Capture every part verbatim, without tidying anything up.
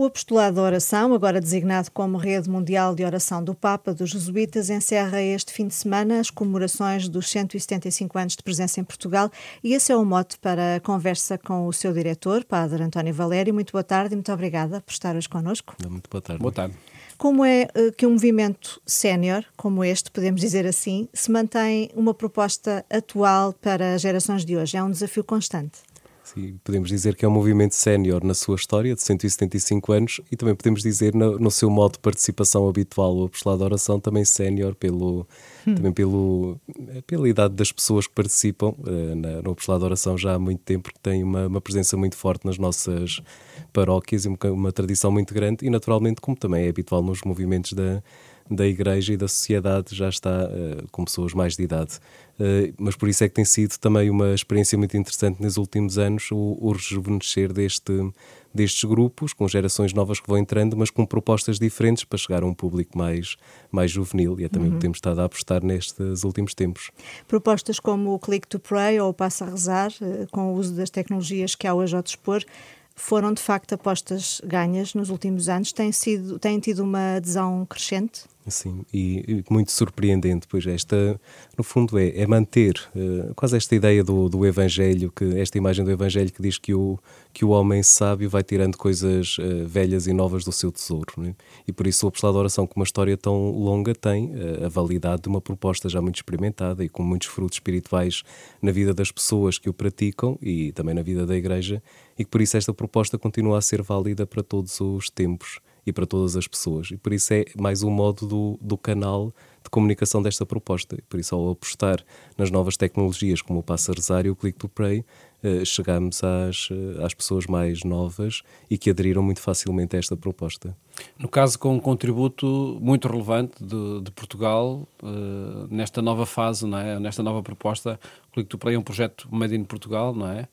Apostolado da Oração, agora designado como Rede Mundial de Oração do Papa dos Jesuítas, encerra este fim de semana as comemorações dos cento e setenta e cinco anos de presença em Portugal e esse é o mote para a conversa com o seu diretor, Padre António Valério. Muito boa tarde e muito obrigada por estar hoje connosco. Muito boa tarde. Boa tarde. Como é que um movimento sénior, como este, podemos dizer assim, se mantém uma proposta atual para as gerações de hoje? É um desafio constante. Sim, podemos dizer que é um movimento sénior na sua história, de cento e setenta e cinco anos, e também podemos dizer no, no seu modo de participação habitual, o Apostolado da Oração, também sénior pelo, hum. também pelo, pela idade das pessoas que participam uh, na, no Apostolado da Oração já há muito tempo, porque tem uma, uma presença muito forte nas nossas paróquias e uma, uma tradição muito grande, e naturalmente, como também é habitual nos movimentos da da Igreja e da sociedade, já está uh, com pessoas mais de idade. Uh, mas por isso é que tem sido também uma experiência muito interessante nos últimos anos o, o rejuvenescer deste, destes grupos, com gerações novas que vão entrando, mas com propostas diferentes para chegar a um público mais, mais juvenil, e é também o que temos estado a apostar nestes últimos tempos. Propostas como o Click to Pray ou o Passa a Rezar, uh, com o uso das tecnologias que há hoje ao dispor, foram de facto apostas ganhas nos últimos anos, têm, sido, têm tido uma adesão crescente? Sim, e, e muito surpreendente, pois esta, no fundo, é, é manter uh, quase esta ideia do, do Evangelho, que, esta imagem do Evangelho que diz que o, que o homem sábio vai tirando coisas uh, velhas e novas do seu tesouro, né? E por isso o Apostolado da Oração, com uma história tão longa, tem uh, a validade de uma proposta já muito experimentada e com muitos frutos espirituais na vida das pessoas que o praticam e também na vida da Igreja, e que por isso esta proposta continua a ser válida para todos os tempos e para todas as pessoas. E por isso é mais um modo do, do canal de comunicação desta proposta. E por isso, ao apostar nas novas tecnologias, como o Passa a Rezar e o Click to Pray, eh, chegamos às, às pessoas mais novas e que aderiram muito facilmente a esta proposta. No caso, com um contributo muito relevante de, de Portugal, eh, nesta nova fase, não é? Nesta nova proposta, o Click to Pray é um projeto made in Portugal, não é?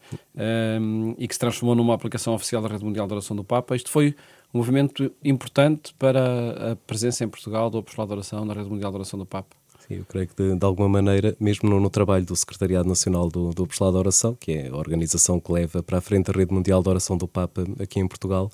Um, e que se transformou numa aplicação oficial da Rede Mundial de Oração do Papa. Isto foi um movimento importante para a presença em Portugal do Apostolado da Oração, da Rede Mundial de Oração do Papa. Sim, eu creio que de, de alguma maneira, mesmo no, no trabalho do Secretariado Nacional do, do Apostolado da Oração, que é a organização que leva para a frente a Rede Mundial de Oração do Papa aqui em Portugal,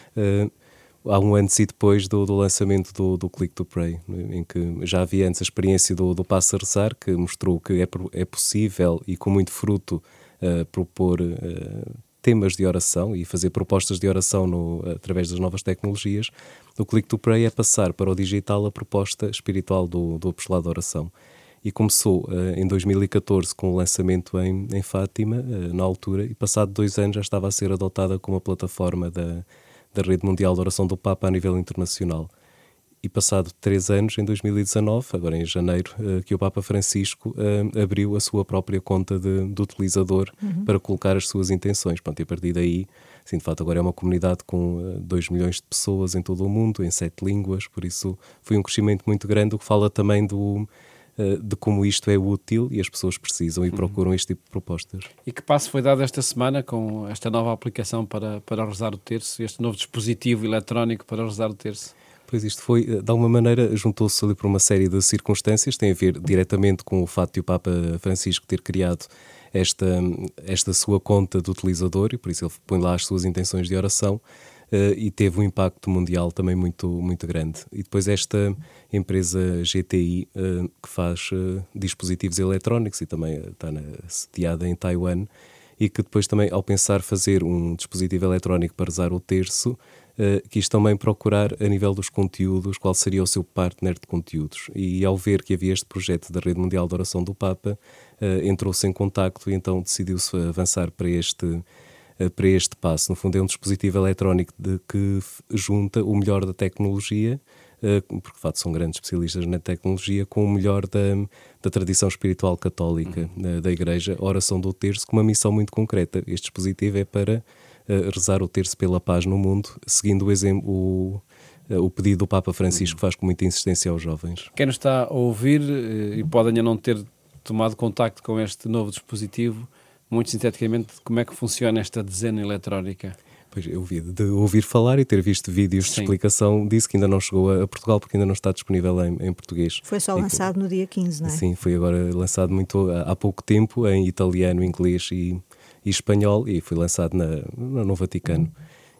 uh, há um antes e depois do, do lançamento do, do Click to Pray, em que já havia antes a experiência do, do Passa a Rezar, que mostrou que é, é possível e com muito fruto uh, propor uh, temas de oração e fazer propostas de oração no, através das novas tecnologias. O Click to Pray é passar para o digital a proposta espiritual do, do Apostolado da Oração. E começou uh, em dois mil e catorze com o lançamento em, em Fátima, uh, na altura, e passado dois anos já estava a ser adotada como a plataforma da, da Rede Mundial de Oração do Papa a nível internacional. E passado três anos, em dois mil e dezanove, agora em janeiro, uh, que o Papa Francisco uh, abriu a sua própria conta de, de utilizador uhum. para colocar as suas intenções. Pronto, e a partir daí, assim, de fato, agora é uma comunidade com uh, dois milhões de pessoas em todo o mundo, em sete línguas, por isso foi um crescimento muito grande, o que fala também do, uh, de como isto é útil e as pessoas precisam e uhum. procuram este tipo de propostas. E que passo foi dado esta semana com esta nova aplicação para, para rezar o terço, este novo dispositivo eletrónico para rezar o terço? Pois isto foi, de alguma maneira, juntou-se ali por uma série de circunstâncias, tem a ver diretamente com o facto de o Papa Francisco ter criado esta, esta sua conta de utilizador, e por isso ele põe lá as suas intenções de oração, uh, e teve um impacto mundial também muito, muito grande. E depois esta empresa G T I, uh, que faz uh, dispositivos eletrónicos e também uh, está na, sediada em Taiwan, e que depois também, ao pensar fazer um dispositivo eletrónico para rezar o terço, Uh, quis também procurar, a nível dos conteúdos, qual seria o seu partner de conteúdos. E ao ver que havia este projeto da Rede Mundial de Oração do Papa, uh, entrou-se em contacto e então decidiu-se avançar para este, uh, para este passo. No fundo é um dispositivo eletrónico de, que junta o melhor da tecnologia, uh, porque de facto são grandes especialistas na tecnologia, com o melhor da, da tradição espiritual católica uhum. uh, da Igreja, a oração do terço, com uma missão muito concreta. Este dispositivo é para Uh, rezar o terço pela paz no mundo, seguindo o, exemplo, o, uh, o pedido do Papa Francisco, que faz com muita insistência aos jovens. Quem nos está a ouvir uh, e pode ainda não ter tomado contacto com este novo dispositivo, muito sinteticamente, como é que funciona esta dezena eletrónica? Pois, eu ouvi de ouvir falar e ter visto vídeos Sim. de explicação, disse que ainda não chegou a Portugal porque ainda não está disponível em, em português. Foi só e lançado que, no dia quinze, não é? Sim, foi agora lançado muito, há pouco tempo em italiano, inglês e e espanhol, e foi lançado na, no Vaticano.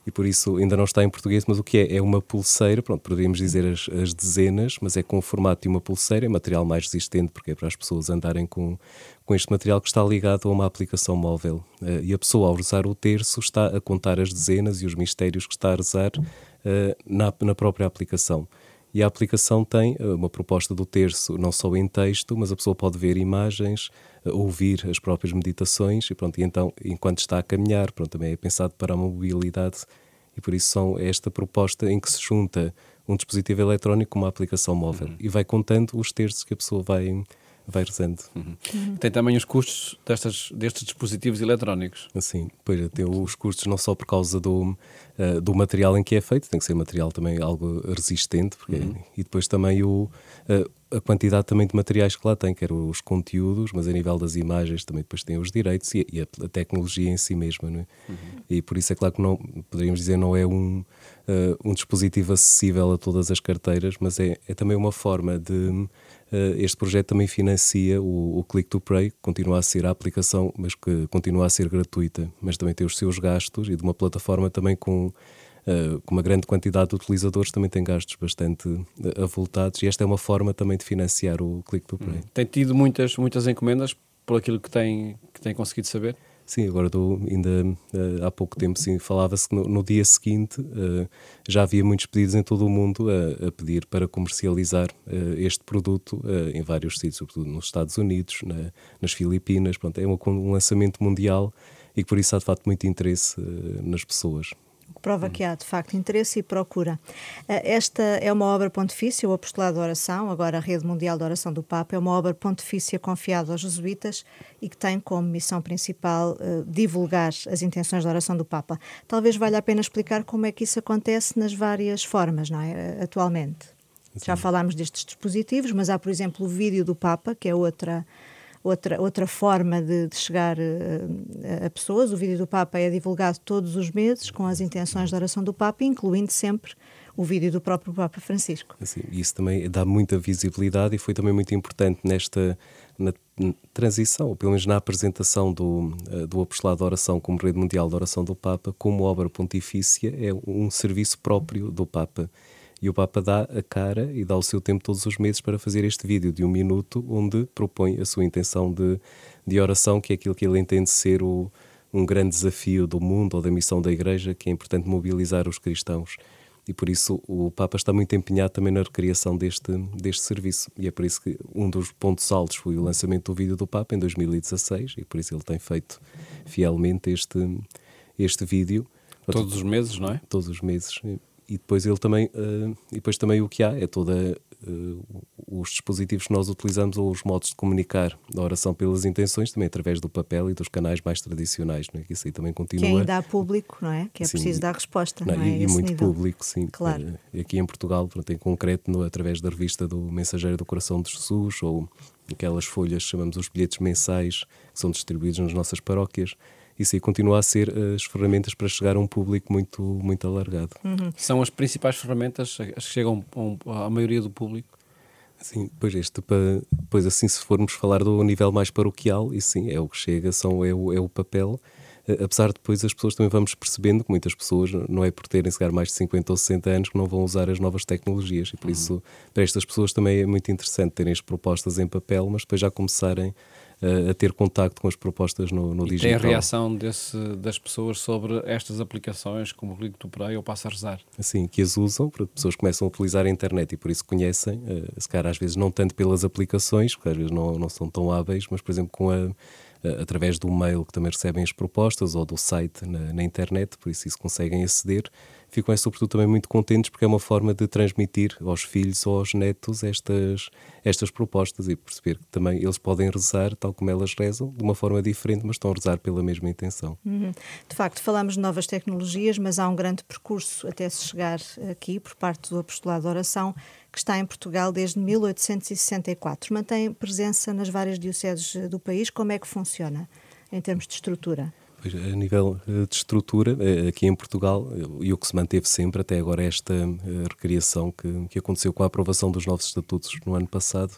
e por isso ainda não está em português, mas o que é? É uma pulseira, pronto, poderíamos dizer as, as dezenas, mas é com o formato de uma pulseira, é material mais resistente, porque é para as pessoas andarem com, com este material que está ligado a uma aplicação móvel. Uh, e a pessoa, ao usar o terço, está a contar as dezenas e os mistérios que está a rezar uh, na, na própria aplicação. E a aplicação tem uma proposta do terço, não só em texto, mas a pessoa pode ver imagens, ouvir as próprias meditações, e pronto, e então, enquanto está a caminhar, pronto, também é pensado para a mobilidade, e por isso são esta proposta em que se junta um dispositivo eletrónico com uma aplicação móvel, uhum. e vai contando os terços que a pessoa vai, vai rezando. Uhum. Uhum. Tem também os custos destas, destes dispositivos eletrónicos. Assim, pois, tem os custos não só por causa do, uh, do material em que é feito, tem que ser material também algo resistente, porque, uhum. e depois também o, uh, a quantidade também de materiais que lá tem, quer os conteúdos, mas a nível das imagens também depois tem os direitos e, e a, a tecnologia em si mesma, não é? Uhum. E por isso é claro que não, poderíamos dizer, não é um, uh, um dispositivo acessível a todas as carteiras, mas é, é também uma forma de... Uh, este projeto também financia o, o Click to Pray, que continua a ser a aplicação, mas que continua a ser gratuita, mas também tem os seus gastos, e de uma plataforma também com, uh, com uma grande quantidade de utilizadores, também tem gastos bastante uh, avultados, e esta é uma forma também de financiar o Click to Pray. Hum. Tem tido muitas, muitas encomendas por aquilo que tem, que tem conseguido saber? Sim, agora do, ainda uh, há pouco tempo sim, falava-se que no, no dia seguinte uh, já havia muitos pedidos em todo o mundo a, a pedir para comercializar uh, este produto uh, em vários sítios, sobretudo nos Estados Unidos, na, nas Filipinas. Pronto, é um, um lançamento mundial e que por isso há de facto muito interesse uh, nas pessoas. Prova que há, de facto, interesse e procura. Esta é uma obra pontifícia, o Apostolado da Oração, agora a Rede Mundial da Oração do Papa, é uma obra pontifícia confiada aos jesuítas e que tem como missão principal uh, divulgar as intenções da oração do Papa. Talvez valha a pena explicar como é que isso acontece nas várias formas, não é? Atualmente. Sim. Já falámos destes dispositivos, mas há, por exemplo, o vídeo do Papa, que é outra... Outra, outra forma de, de chegar uh, a pessoas. O vídeo do Papa é divulgado todos os meses com as intenções de oração do Papa, incluindo sempre o vídeo do próprio Papa Francisco. Assim, isso também dá muita visibilidade e foi também muito importante nesta na, na transição, ou pelo menos na apresentação do, uh, do Apostolado da Oração como Rede Mundial da Oração do Papa, como obra pontifícia, é um serviço próprio do Papa. E o Papa dá a cara e dá o seu tempo todos os meses para fazer este vídeo de um minuto onde propõe a sua intenção de, de oração, que é aquilo que ele entende ser o, um grande desafio do mundo ou da missão da Igreja, que é importante mobilizar os cristãos. E por isso o Papa está muito empenhado também na recriação deste, deste serviço. E é por isso que um dos pontos altos foi o lançamento do vídeo do Papa em dois mil e dezasseis, e por isso ele tem feito fielmente este, este vídeo. Todos os meses, não é? Todos os meses. E depois ele também, uh, e depois também o que há é toda uh, os dispositivos que nós utilizamos ou os modos de comunicar da oração pelas intenções, também através do papel e dos canais mais tradicionais, não é? Que isso aí também continua. Que ainda há público, não é? Que é sim, preciso dar resposta, não, não é? E, e muito nível. Público, sim. Claro. Uh, aqui em Portugal, pronto, em concreto, no, através da revista do Mensageiro do Coração de Jesus, ou aquelas folhas, chamamos os bilhetes mensais, que são distribuídos nas nossas paróquias. Isso aí continua a ser as ferramentas para chegar a um público muito, muito alargado. Uhum. São as principais ferramentas as que chegam à maioria do público? Sim, pois este, pois assim, se formos falar do nível mais paroquial, isso sim, é o que chega, são, é, o, é o papel. Apesar de depois as pessoas também vamos percebendo que muitas pessoas, não é por terem se calhar mais de cinquenta ou sessenta anos, que não vão usar as novas tecnologias, e por uhum. isso para estas pessoas também é muito interessante terem as propostas em papel, mas depois já começarem a ter contacto com as propostas no, no e digital. E tem a reação desse, das pessoas sobre estas aplicações como o Click to Pray ou Passa a Rezar? Assim, que as usam, porque as pessoas começam a utilizar a internet e por isso conhecem, uh, se calhar às vezes não tanto pelas aplicações, porque às vezes não, não são tão hábeis, mas por exemplo com a, a, através do mail que também recebem as propostas ou do site na, na internet, por isso isso conseguem aceder. Ficam é, sobretudo também muito contentes porque é uma forma de transmitir aos filhos ou aos netos estas, estas propostas e perceber que também eles podem rezar tal como elas rezam, de uma forma diferente, mas estão a rezar pela mesma intenção. Uhum. De facto, falamos de novas tecnologias, mas há um grande percurso até se chegar aqui por parte do Apostolado da Oração, que está em Portugal desde mil oitocentos e sessenta e quatro. Mantém presença nas várias dioceses do país. Como é que funciona em termos de estrutura? A nível de estrutura, aqui em Portugal, e o que se manteve sempre até agora é esta recriação que, que aconteceu com a aprovação dos novos estatutos no ano passado,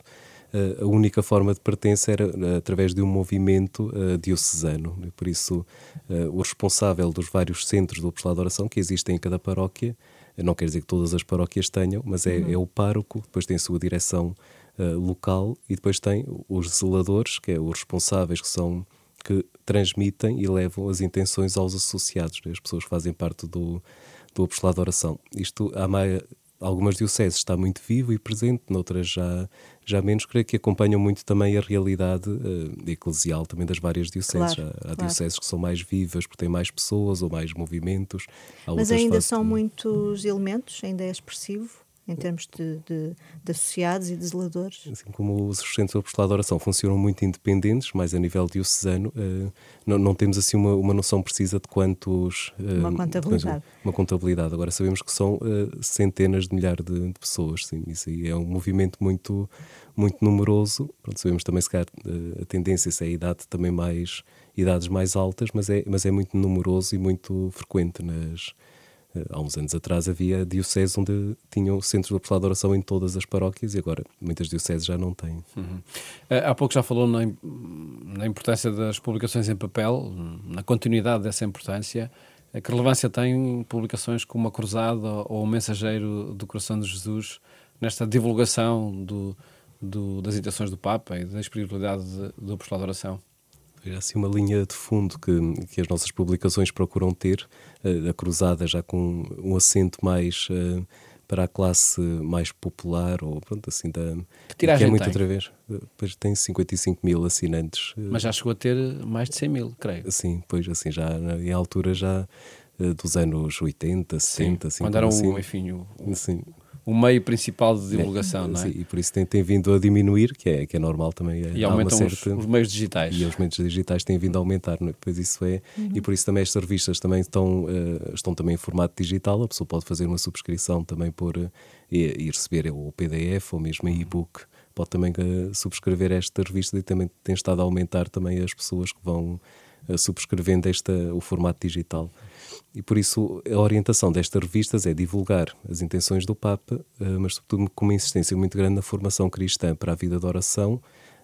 a única forma de pertença era através de um movimento uh, diocesano. E por isso, uh, o responsável dos vários centros do apostolado de oração que existem em cada paróquia, não quer dizer que todas as paróquias tenham, mas é, uhum. é o pároco, depois tem a sua direção uh, local e depois tem os zeladores, que é os responsáveis que são que transmitem e levam as intenções aos associados, né? As pessoas que fazem parte do, do apostolado de oração. Isto, há mais, algumas dioceses está muito vivo e presente, noutras já, já menos, creio que acompanham muito também a realidade uh, eclesial também das várias dioceses. Claro, há há claro. dioceses que são mais vivas porque têm mais pessoas ou mais movimentos. Há Mas outras ainda fazem são também. muitos elementos, ainda é expressivo em termos de, de, de associados e de zeladores? Assim como os centros de apostolado de oração funcionam muito independentes, mais a nível diocesano, uh, não, não temos assim uma, uma noção precisa de quantos... Uh, Uma contabilidade. De, uma contabilidade. Agora sabemos que são uh, centenas de milhares de, de pessoas, sim, isso aí é um movimento muito, muito numeroso. Pronto, sabemos também se calhar uh, a tendência é a idade também mais, idades mais altas, mas é, mas é muito numeroso e muito frequente nas... Há uns anos atrás havia dioceses onde tinham centros de apostolado de oração em todas as paróquias e agora muitas dioceses já não têm. Uhum. Há pouco já falou na, na importância das publicações em papel, na continuidade dessa importância. Que relevância têm publicações como a Cruzada ou o Mensageiro do Coração de Jesus nesta divulgação do, do, das intenções do Papa e da espiritualidade do apostolado de oração? É assim uma linha de fundo que, que as nossas publicações procuram ter, a Cruzada já com um acento mais uh, para a classe mais popular, ou pronto, assim, da, que tiragem que é muito tem? outra vez. Depois tem cinquenta e cinco mil assinantes. Mas já chegou a ter mais de cem mil, creio. Sim, pois assim, já em altura já uh, dos anos oitenta, setenta, Sim, assim, quando era assim, um, enfim, o, o, assim, o meio principal de divulgação, é, não é? Sim, e por isso tem, tem vindo a diminuir, que é, que é normal também. E aumentam certa, os, os meios digitais. E os meios digitais têm vindo a aumentar, não é? Pois isso é, uhum. E por isso também estas revistas também estão, uh, estão também em formato digital, a pessoa pode fazer uma subscrição também por, uh, e, e receber o P D F ou mesmo em e-book, pode também uh, subscrever esta revista e também tem estado a aumentar também as pessoas que vão uh, subscrevendo esta, o formato digital. E por isso a orientação destas revistas é divulgar as intenções do Papa, mas sobretudo com uma insistência muito grande na formação cristã para a vida de oração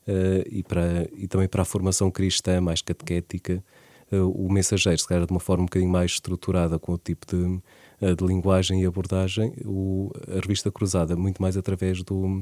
e, para, e também para a formação cristã mais catequética. O Mensageiro, se calhar de uma forma um bocadinho mais estruturada com o tipo de, de linguagem e abordagem, o, a revista Cruzada muito mais através do,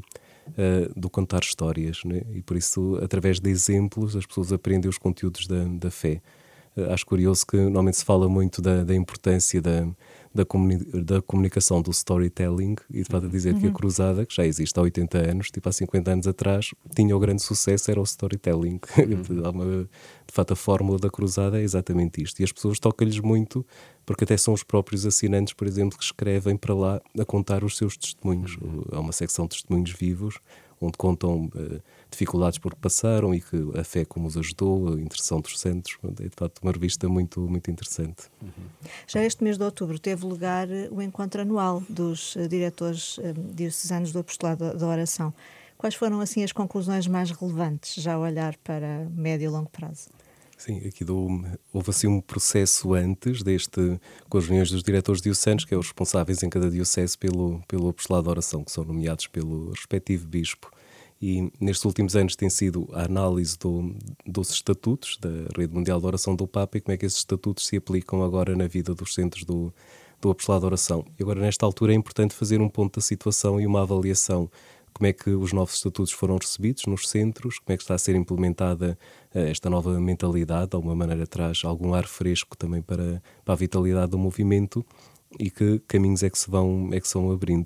do contar histórias, né? E por isso através de exemplos as pessoas aprendem os conteúdos da, da fé. Acho curioso que normalmente se fala muito da, da importância da, da, comuni da comunicação do storytelling e de fato a dizer uhum. que a Cruzada, que já existe há oitenta anos, tipo há cinquenta anos atrás, tinha o grande sucesso, era o storytelling. Uhum. De fato a fórmula da Cruzada é exatamente isto. E as pessoas tocam-lhes muito, porque até são os próprios assinantes, por exemplo, que escrevem para lá a contar os seus testemunhos. Uhum. Há uma secção de testemunhos vivos, onde contam uh, dificuldades por que passaram e que a fé como os ajudou, a intercessão dos santos. É de facto uma revista muito, muito interessante. Uhum. Já este mês de outubro teve lugar o encontro anual dos uh, diretores uh, diocesanos do apostolado da oração. Quais foram assim as conclusões mais relevantes, já a olhar para médio e longo prazo? Sim, aqui do, houve assim um processo antes deste, com as reuniões dos diretores diocesanos, que é os responsáveis em cada diocese pelo, pelo apostolado de oração, que são nomeados pelo respectivo bispo. E nestes últimos anos tem sido a análise do, dos estatutos da Rede Mundial de Oração do Papa e como é que esses estatutos se aplicam agora na vida dos centros do, do apostolado de oração. E agora nesta altura é importante fazer um ponto da situação e uma avaliação. Como é que os novos estatutos foram recebidos nos centros, como é que está a ser implementada uh, esta nova mentalidade, de alguma maneira traz algum ar fresco também para, para a vitalidade do movimento e que caminhos é que se vão, é que se vão abrindo.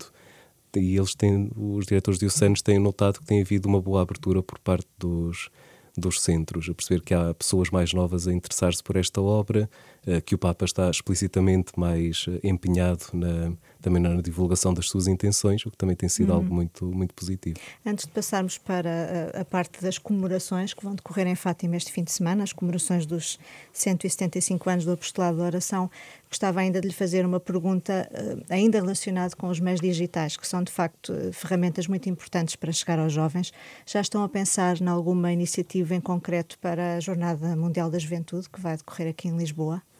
E eles têm, os diretores diocesanos têm notado que tem havido uma boa abertura por parte dos, dos centros, a perceber que há pessoas mais novas a interessar-se por esta obra, uh, que o Papa está explicitamente mais uh, empenhado na, também na divulgação das suas intenções, o que também tem sido uhum. algo muito, muito positivo. Antes de passarmos para a, a parte das comemorações que vão decorrer em Fátima este fim de semana, as comemorações dos cento e setenta e cinco anos do apostolado da oração, gostava ainda de lhe fazer uma pergunta uh, ainda relacionada com os meios digitais, que são de facto uh, ferramentas muito importantes para chegar aos jovens. Já estão a pensar em alguma iniciativa em concreto para a Jornada Mundial da Juventude, que vai decorrer aqui em Lisboa?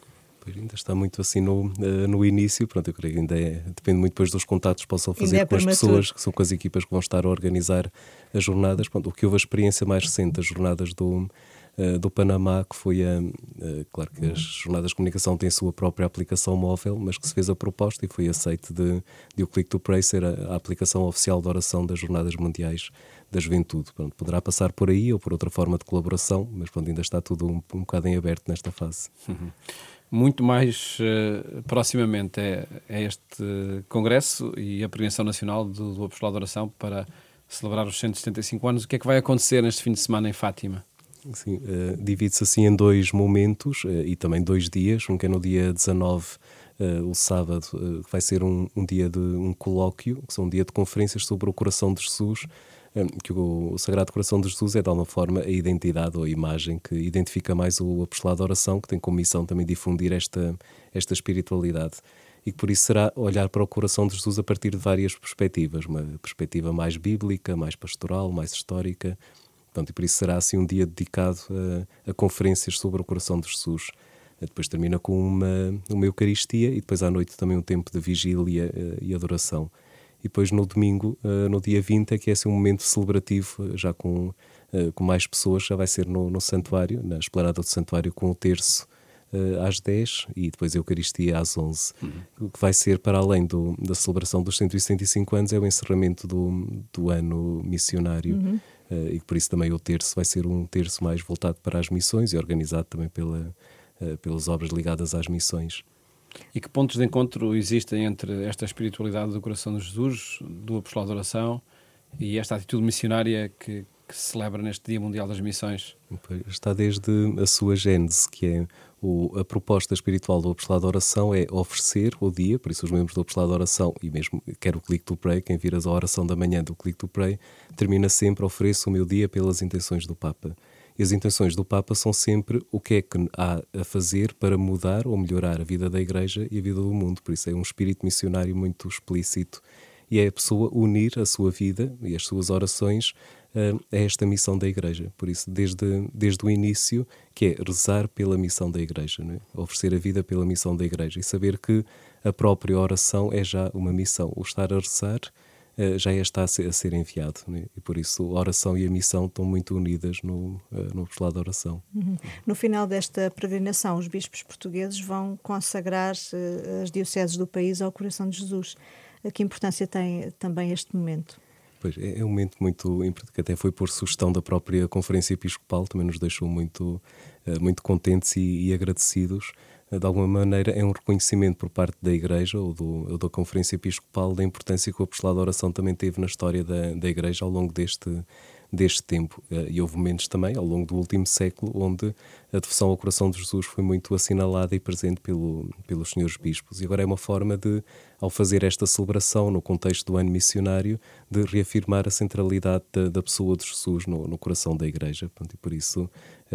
Pois ainda está muito assim no, no início, pronto, eu creio que ainda é, depende muito depois dos contatos que possam fazer é com as prematuro. pessoas, que são com as equipas que vão estar a organizar as jornadas. Pronto, o que houve a experiência mais recente das jornadas do, uh, do Panamá, que foi a, uh, claro que as jornadas de comunicação têm a sua própria aplicação móvel, mas que se fez a proposta e foi aceito de, de o Click to Pray ser a, a aplicação oficial de oração das Jornadas Mundiais da Juventude. Pronto, poderá passar por aí ou por outra forma de colaboração, mas pronto, ainda está tudo um, um bocado em aberto nesta fase. Uhum. Muito mais uh, proximamente é, é este Congresso e a Peregrinação Nacional do, do Apostolado de Oração para celebrar os cento e setenta e cinco anos. O que é que vai acontecer neste fim de semana em Fátima? Sim, uh, divide-se assim em dois momentos uh, e também dois dias. Um que é no dia dezanove, uh, o sábado, uh, vai ser um, um dia de um colóquio, que são um dia de conferências sobre o coração de Jesus, que o Sagrado Coração de Jesus é de alguma forma a identidade ou a imagem que identifica mais o apostolado de oração, que tem como missão também difundir esta, esta espiritualidade. E que por isso será olhar para o coração de Jesus a partir de várias perspectivas, uma perspectiva mais bíblica, mais pastoral, mais histórica. Portanto, e por isso será assim um dia dedicado a, a conferências sobre o coração de Jesus. Depois termina com uma, uma Eucaristia e depois à noite também um tempo de vigília e adoração. E depois no domingo, uh, no dia vinte, é que é assim, um momento celebrativo, uh, já com, uh, com mais pessoas, já vai ser no, no santuário, na esplanada do santuário, com o terço uh, às dez e depois a Eucaristia às onze. Uhum. O que vai ser, para além do, da celebração dos cento e setenta e cinco anos, é o encerramento do, do ano missionário. Uhum. Uh, e por isso também o terço vai ser um terço mais voltado para as missões e organizado também pela, uh, pelas obras ligadas às missões. E que pontos de encontro existem entre esta espiritualidade do coração de Jesus, do apostolado de oração, e esta atitude missionária que, que se celebra neste Dia Mundial das Missões? Está desde a sua gênese, que é o, a proposta espiritual do apostolado de oração é oferecer o dia, por isso os membros do apostolado de oração, e mesmo quer o Click to Pray, quem vir a oração da manhã do Click to Pray, termina sempre, ofereço o meu dia pelas intenções do Papa. E as intenções do Papa são sempre o que é que há a fazer para mudar ou melhorar a vida da Igreja e a vida do mundo. Por isso é um espírito missionário muito explícito e é a pessoa unir a sua vida e as suas orações uh, a esta missão da Igreja. Por isso, desde, desde o início, que é rezar pela missão da Igreja, não é? Oferecer a vida pela missão da Igreja e saber que a própria oração é já uma missão. O estar a rezar já está a ser, a ser enviado, né? E por isso a oração e a missão estão muito unidas no, no apostolado da oração. Uhum. No final desta peregrinação, os bispos portugueses vão consagrar uh, as dioceses do país ao coração de Jesus. Que importância tem também este momento? Pois, é, é um momento muito importante, que até foi por sugestão da própria Conferência Episcopal, também nos deixou muito, uh, muito contentes e, e agradecidos. De alguma maneira é um reconhecimento por parte da Igreja ou, do, ou da Conferência Episcopal da importância que o apostolado da oração também teve na história da, da Igreja ao longo deste, deste tempo. E houve momentos também, ao longo do último século, onde a devoção ao coração de Jesus foi muito assinalada e presente pelo, pelos senhores bispos. E agora é uma forma de, ao fazer esta celebração no contexto do ano missionário, de reafirmar a centralidade da, da pessoa de Jesus no, no coração da Igreja. E por isso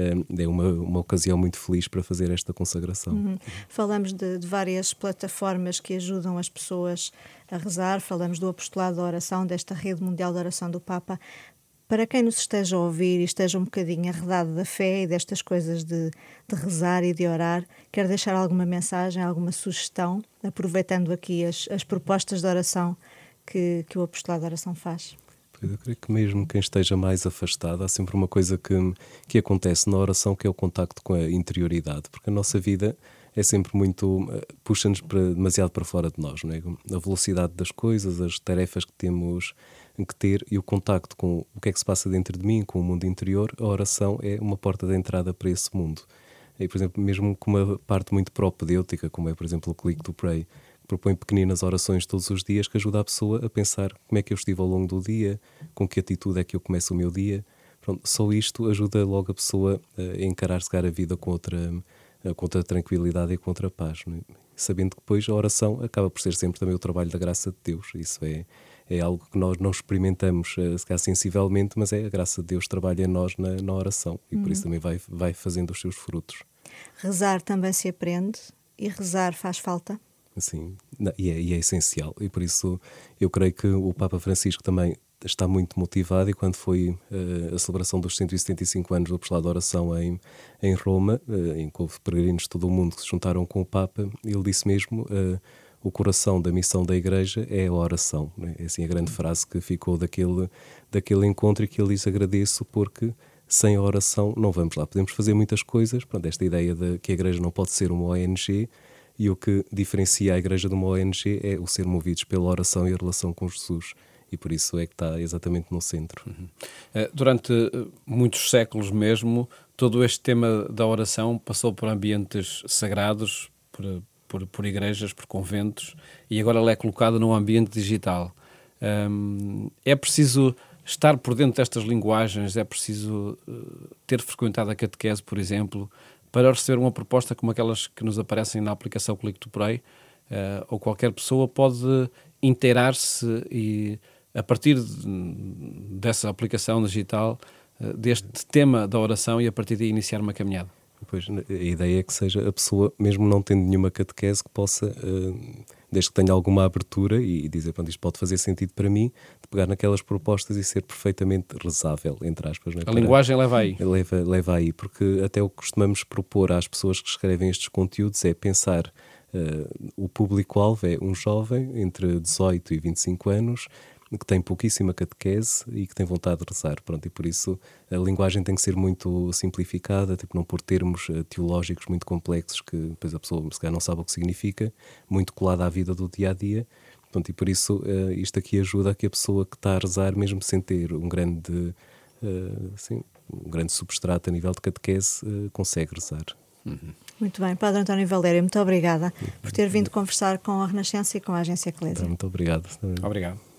é uma, uma ocasião muito feliz para fazer esta consagração. Uhum. Falamos de, de várias plataformas que ajudam as pessoas a rezar, falamos do apostolado da oração, desta rede mundial de oração do Papa. Para quem nos esteja a ouvir e esteja um bocadinho arredado da fé e destas coisas de, de rezar e de orar, quer deixar alguma mensagem, alguma sugestão, aproveitando aqui as, as propostas de oração que, que o apostolado da oração faz? Eu creio que mesmo quem esteja mais afastado, há sempre uma coisa que, que acontece na oração, que é o contacto com a interioridade, porque a nossa vida é sempre muito, puxa-nos para, demasiado para fora de nós, não é? A velocidade das coisas, as tarefas que temos que ter e o contacto com o que é que se passa dentro de mim, com o mundo interior, a oração é uma porta de entrada para esse mundo. E, por exemplo, mesmo com uma parte muito propedêutica, como é, por exemplo, o Click to Pray, propõe pequeninas orações todos os dias que ajuda a pessoa a pensar como é que eu estive ao longo do dia, com que atitude é que eu começo o meu dia. Pronto, só isto ajuda logo a pessoa a encarar-se a vida com outra, com outra tranquilidade e com outra paz, não é? Sabendo que depois a oração acaba por ser sempre também o trabalho da graça de Deus. Isso é, é algo que nós não experimentamos, se calhar sensivelmente, mas é a graça de Deus que trabalha em nós na, na oração e por uhum. isso também vai, vai fazendo os seus frutos. Rezar também se aprende e rezar faz falta? Sim, e é, e é essencial e por isso eu creio que o Papa Francisco também está muito motivado, e quando foi uh, a celebração dos cento e setenta e cinco anos do Apostolado da Oração em, em Roma, uh, em que houve peregrinos de todo o mundo que se juntaram com o Papa, ele disse mesmo: uh, o coração da missão da Igreja é a oração. Né? É assim a grande frase que ficou daquele, daquele encontro, e que ele diz: agradeço porque sem a oração não vamos lá. Podemos fazer muitas coisas, pronto, esta ideia de que a Igreja não pode ser uma O N G, e o que diferencia a Igreja de uma O N G é o ser movidos pela oração e a relação com Jesus. E por isso é que está exatamente no centro. Uhum. Durante muitos séculos mesmo, todo este tema da oração passou por ambientes sagrados, por, por, por igrejas, por conventos, e agora ele é colocado num ambiente digital. Um, é preciso estar por dentro destas linguagens, é preciso uh, ter frequentado a catequese, por exemplo, para receber uma proposta como aquelas que nos aparecem na aplicação Click to Pray, uh, ou qualquer pessoa pode inteirar-se e, a partir de, dessa aplicação digital, uh, deste tema da oração, e a partir daí iniciar uma caminhada. Pois, a ideia é que seja a pessoa, mesmo não tendo nenhuma catequese, que possa, uh, desde que tenha alguma abertura e, e dizer: pronto, isto pode fazer sentido para mim, de pegar naquelas propostas e ser perfeitamente rezável, entre aspas. Não é? A Para, linguagem leva aí. Leva, leva aí, porque até o que costumamos propor às pessoas que escrevem estes conteúdos é pensar: uh, o público-alvo é um jovem entre dezoito e vinte e cinco anos, que tem pouquíssima catequese e que tem vontade de rezar. Pronto, e por isso a linguagem tem que ser muito simplificada, tipo, não pôr termos uh, teológicos muito complexos que depois a pessoa se calhar não sabe o que significa, muito colada à vida do dia-a-dia. Pronto, e por isso uh, isto aqui ajuda a que a pessoa que está a rezar, mesmo sem ter um grande, uh, assim, um grande substrato a nível de catequese, uh, consegue rezar. Uhum. Muito bem, Padre António Valério, muito obrigada por ter vindo conversar com a Renascença e com a Agência Eclésia. Muito obrigado. Obrigado.